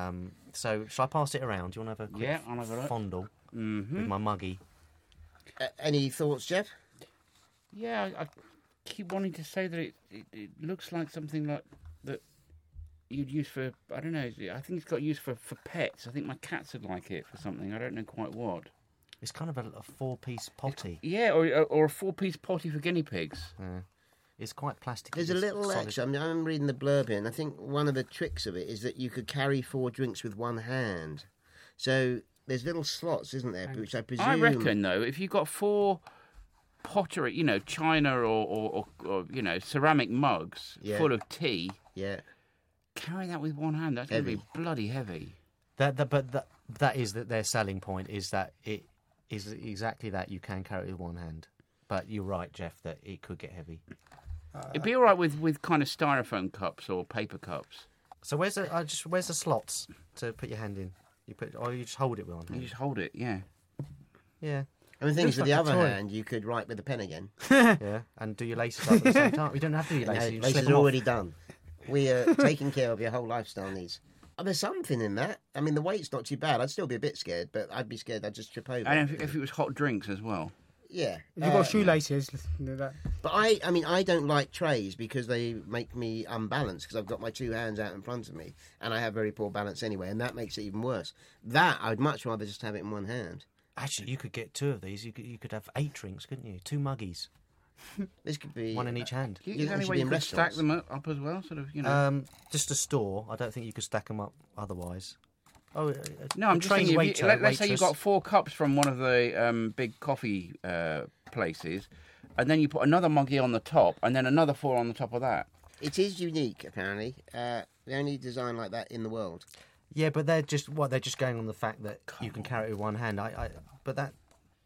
So shall I pass it around? Do you want to have a quick I'll have a look. fondle with my muggy? Any thoughts, Jeff? Yeah, I keep wanting to say that it looks like something like that you'd use for, I don't know, I think it's got use for pets. I think my cats would like it for something. I don't know quite what. It's kind of a 4-piece potty. Yeah, or a 4-piece potty for guinea pigs. It's quite plastic. There's a little extra. I'm reading the blurb here, and I think one of the tricks of it is that you could carry 4 drinks with one hand. So there's little slots, isn't there? Which I presume. I reckon, though, if you've got 4 pottery, china or ceramic mugs full of tea, Yeah. carry that with one hand. That's going to be bloody heavy. But that is their selling point is that it is exactly that you can carry it with one hand. But you're right, Jeff, that it could get heavy. It'd be all right with kind of styrofoam cups or paper cups. So where's the slots to put your hand in? You just hold it with one You hand. just hold it, yeah. Yeah, And the thing is, with Looks the like a other toy. hand, you could write with a pen again. yeah, and do your laces up at the same time. You don't have to do your laces. You just Lace slip is them off. already done. We are taking care of your whole lifestyle needs. Oh, there's something in that. I mean, the weight's not too bad. I'd still be a bit scared, but I'd be scared I'd just trip over. And if it was hot drinks as well. Yeah. If you've got shoelaces, that. But I don't like trays because they make me unbalanced because I've got my 2 hands out in front of me and I have very poor balance anyway, and that makes it even worse. That I'd much rather just have it in one hand. Actually, you could get 2 of these. You could have 8 drinks, couldn't you? 2 muggies, This could be 1 in each hand. Is Yeah, there any it should way be you in could stack restaurants. them up as well? Sort of, Just a store. I don't think you could stack them up otherwise. Oh No, I'm just saying, if you, let's say you waitress. got 4 cups from one of the big coffee places, and then you put another muggy on the top, and then another 4 on the top of that. It is unique, apparently. The only design like that in the world. Yeah, but they're just going on the fact that you can carry it with one hand. But that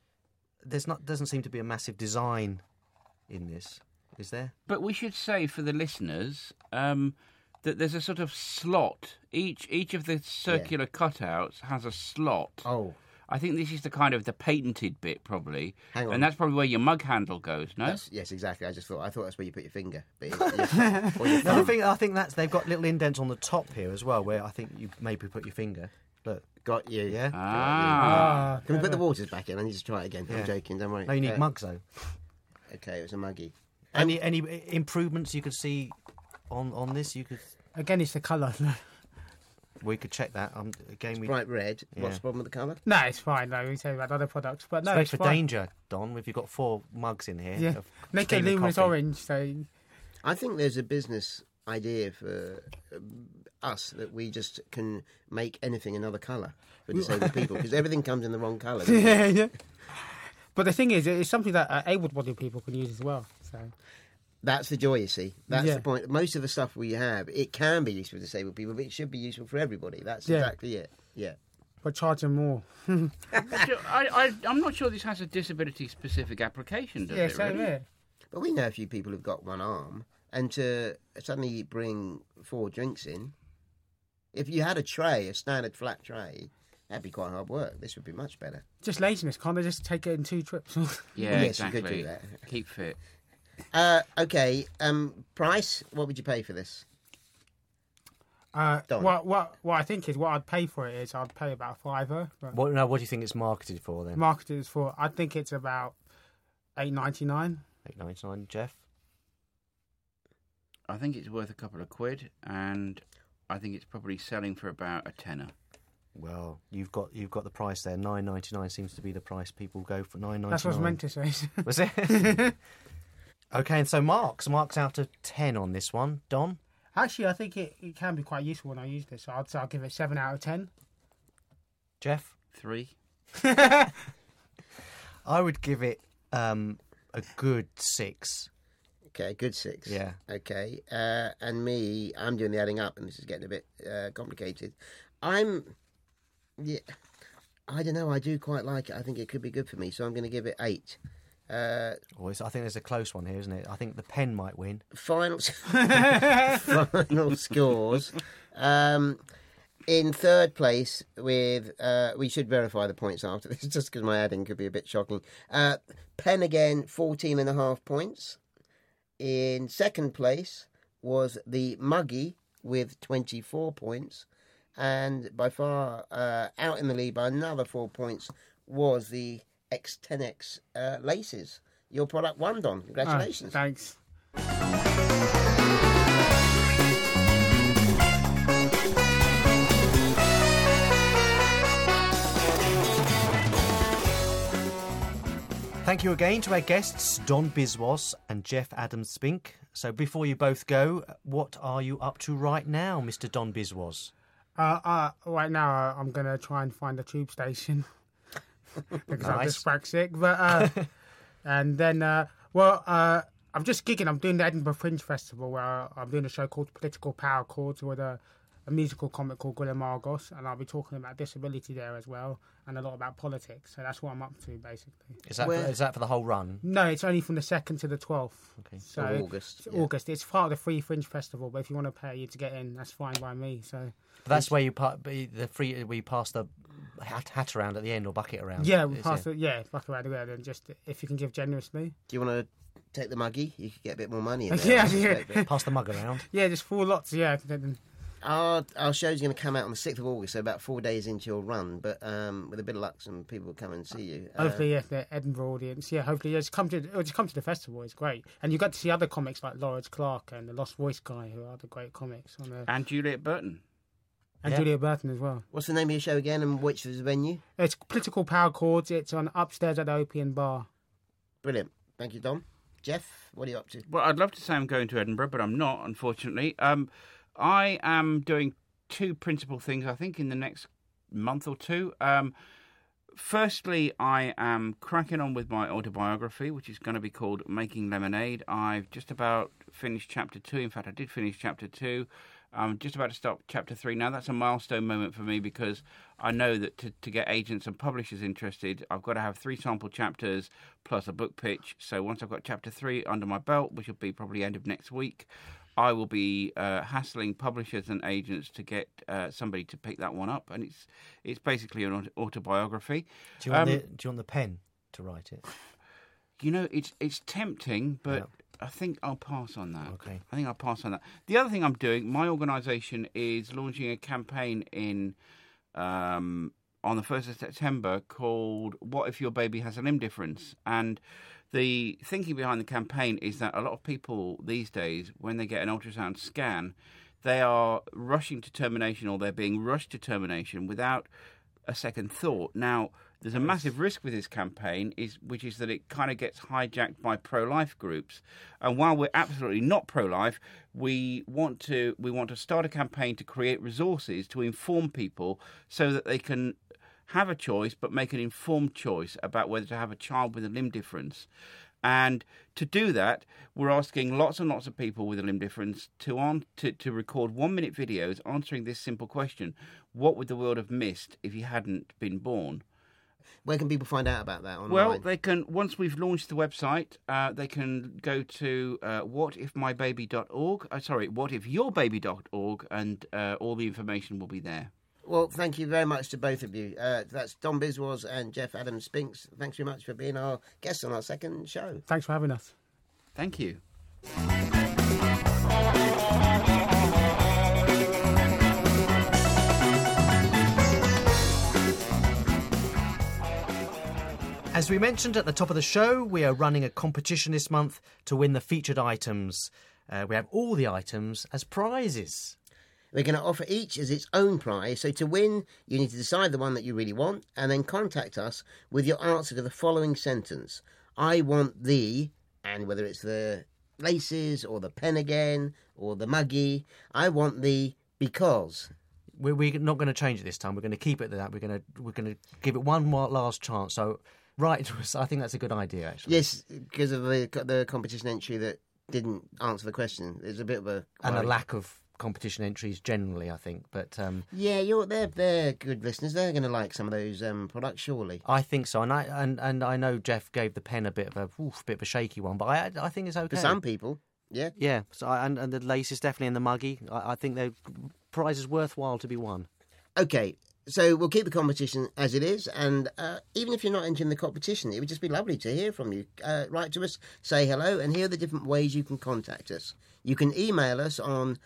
doesn't seem to be a massive design in this, is there? But we should say for the listeners that there's a sort of slot. Each of the circular cutouts has a slot. Oh, I think this is the patented bit probably. Hang on. And that's probably where your mug handle goes, no? yes, exactly. I thought that's where you put your finger. But or your No, thumb. I think they've got little indents on the top here as well, where I think you maybe put your finger. Look, Got you. yeah. Ah. Can we put the waters back in? I need to try it again. Yeah. I'm joking. Don't worry. No, you need mugs though. Okay, it was a muggy. Any improvements you could see on this? You could. Again, it's the colour. We could check that. Again, we Bright red. Yeah. What's the problem with the colour? No, it's fine. No, we say about other products, but no, Space it's for fine. danger, Don. If you've got 4 mugs in here, Yeah, of make it steaming luminous coffee. orange. So I think there's a business idea for us that we just can make anything another colour for disabled people because everything comes in the wrong colour. doesn't it? yeah. But the thing is, it's something that able-bodied people can use as well. So That's the joy, you see. That's Yeah. the point. Most of the stuff we have, it can be useful for disabled people, but it should be useful for everybody. That's Yeah. exactly it. Yeah. but charge them more. I'm not sure this has a disability-specific application, does Yeah, it? same Really? here. But we know a few people who've got one arm, and to suddenly bring 4 drinks in, if you had a tray, a standard flat tray, that'd be quite hard work. This would be much better. Just laziness. Can't they just take it in 2 trips? Yeah, Yes, you exactly. could do that. Keep fit. Okay, price, what would you pay for this? Don. What I think is what I'd pay for it is I'd pay about £5. But What do you think it's marketed for then? marketed is for I think it's about £8.99. $8.99, Jeff. I think it's worth a couple of quid, and I think it's probably selling for about a tenner. Well, you've got the price there. $9.99 seems to be the price people go for. $9.99. That's what I was meant to say. Was it? Okay, and so marks out of 10 on this one, Don. Actually, I think it can be quite useful when I use this. So I'll give it 7 out of 10. Jeff. 3. I would give it a good 6. Okay, good 6. Yeah. Okay, and me, I'm doing the adding up, and this is getting a bit complicated. Yeah, I don't know. I do quite like it. I think it could be good for me, so I'm going to give it 8. I think there's a close one here, isn't it? I think the pen might win. Final scores. In third place with, we should verify the points after this, just because my adding could be a bit shocking. Pen again, 14.5 points. In second place was the Muggy with 24 points. And by far out in the lead by another 4 points was the X10X laces. Your product won, Don. Congratulations. Thanks. Thank you again to our guests, Don Biswas and Jeff Adams-Spink. So before you both go, what are you up to right now, Mr. Don Biswas? Right now, I'm going to try and find a tube station because I'm Nice. just back sick. But and then, I'm just gigging. I'm doing the Edinburgh Fringe Festival where I'm doing a show called Political Power Chords with a musical comic called Gwilym Argos, and I'll be talking about disability there as well and a lot about politics. So that's what I'm up to, basically. Is that for the whole run? No, it's only from the 2nd to the 12th. Okay. So Of August, It's yeah. August. It's part of the Free Fringe Festival, but if you want to pay to get in, that's fine by me. So But that's where you pass the hat around at the end or bucket around. yeah, we Is pass it? it. Yeah, back around there. Then just if you can give generously. Do you want to take the Muggy? You could get a bit more money in there. Yeah, I suspect, yeah. but Pass the mug around. Yeah, just 4 lots. Yeah. Our show's going to come out on the 6th of August, so about 4 days into your run. But with a bit of luck, some people will come and see you. Hopefully, yeah, the Edinburgh audience. Yeah, hopefully, just come to the festival. It's great, and you got to see other comics like Lawrence Clark and the Lost Voice guy, who are other great comics on there, And Juliet Burton. and Yeah. Julia Burton as well. What's the name of your show again, and which is the venue? It's Political Power Chords. It's on upstairs at the Opium Bar. Brilliant. Thank you, Dom. Jeff, what are you up to? Well, I'd love to say I'm going to Edinburgh, but I'm not, unfortunately. I am doing 2 principal things, I think, in the next month or 2. Firstly, I am cracking on with my autobiography, which is going to be called Making Lemonade. I've just about finished chapter 2. In fact, I did finish chapter 2. I'm just about to start chapter 3. Now, that's a milestone moment for me because I know that to get agents and publishers interested, I've got to have 3 sample chapters plus a book pitch. So once I've got chapter 3 under my belt, which will be probably end of next week, I will be hassling publishers and agents to get somebody to pick that one up. And it's basically an autobiography. Do you want the pen to write it? You know, it's tempting, but Yeah. I think I'll pass on that. Okay. I think I'll pass on that. The other thing I'm doing, my organisation is launching a campaign on the 1st of September called What If Your Baby Has a Limb Difference? And the thinking behind the campaign is that a lot of people these days, when they get an ultrasound scan, they are rushing to termination, or they're being rushed to termination without a second thought. Now, there's a massive risk with this campaign, which is that it kind of gets hijacked by pro-life groups. And while we're absolutely not pro-life, we want to start a campaign to create resources to inform people so that they can have a choice, but make an informed choice about whether to have a child with a limb difference. And to do that, we're asking lots and lots of people with a limb difference to record 1-minute videos answering this simple question: what would the world have missed if you hadn't been born? Where can people find out about that online? Well, they can, once we've launched the website, they can go to whatifyourbaby.org, and all the information will be there. Well, thank you very much to both of you. That's Dom Biswas and Jeff Adams-Spinks. Thanks very much for being our guests on our second show. Thanks for having us. Thank you. As we mentioned at the top of the show, we are running a competition this month to win the featured items. We have all the items as prizes. We're going to offer each as its own prize. So to win, you need to decide the one that you really want and then contact us with your answer to the following sentence. I want the, and whether it's the laces or the pen again or the muggy, I want the because. We're not going to change it this time. We're going to keep it at that. We're going to give it one more last chance. So write to us. I think that's a good idea, actually. Yes, because of the competition entry that didn't answer the question. There's a bit of a... And a lack of competition entries generally, I think. But yeah, they're good listeners. They're going to like some of those products, surely. I think so. And I know Jeff gave the pen a bit of a shaky one, but I think it's okay. For some people, yeah. Yeah, so and the laces definitely, and the muggy. I think they're prizes worthwhile to be won. Okay. So we'll keep the competition as it is, and even if you're not entering the competition, it would just be lovely to hear from you. Write to us, say hello, and here are the different ways you can contact us. You can email us on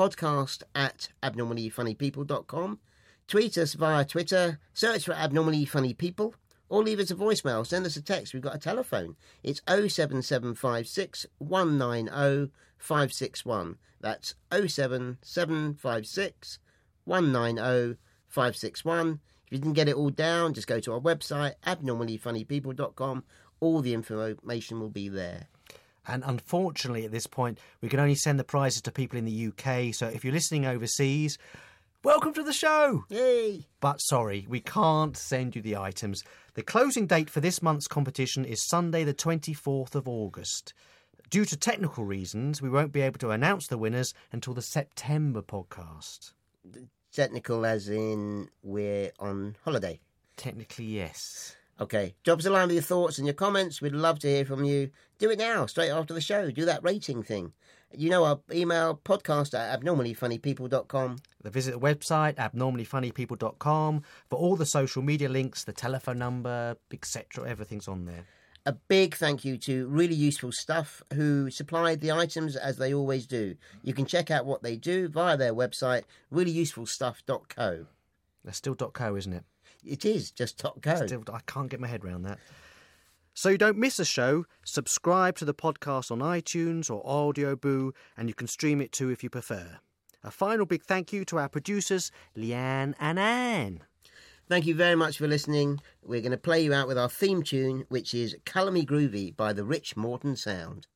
podcast@abnormallyfunnypeople.com, tweet us via Twitter, search for Abnormally Funny People, or leave us a voicemail, send us a text. We've got a telephone. It's 07756 190 561. That's 07756 190 561. If you didn't get it all down, just go to our website, abnormallyfunnypeople.com. All the information will be there. And unfortunately, at this point, we can only send the prizes to people in the UK. So if you're listening overseas, welcome to the show. Yay! But sorry, we can't send you the items. The closing date for this month's competition is Sunday, the 24th of August. Due to technical reasons, we won't be able to announce the winners until the September podcast. Technical as in we're on holiday? Technically, yes. Okay. Drop us a line with your thoughts and your comments. We'd love to hear from you. Do it now, straight after the show. Do that rating thing. You know our email, podcast@abnormallyfunnypeople.com. Visit the website, abnormallyfunnypeople.com, for all the social media links, the telephone number, etc. Everything's on there. A big thank you to Really Useful Stuff, who supplied the items as they always do. You can check out what they do via their website, reallyusefulstuff.co. That's still .co, isn't it? It is just .co. Still, I can't get my head around that. So you don't miss a show, subscribe to the podcast on iTunes or Audioboo, and you can stream it too if you prefer. A final big thank you to our producers, Leanne and Anne. Thank you very much for listening. We're going to play you out with our theme tune, which is Colour Me Groovy by the Rich Morton Sound.